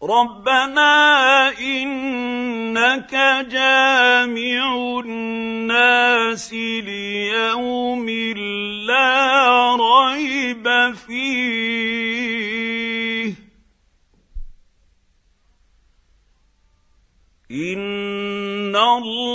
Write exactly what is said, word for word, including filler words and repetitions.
ربنا إنك جامع الناس ليوم لا ريب فيه إن الله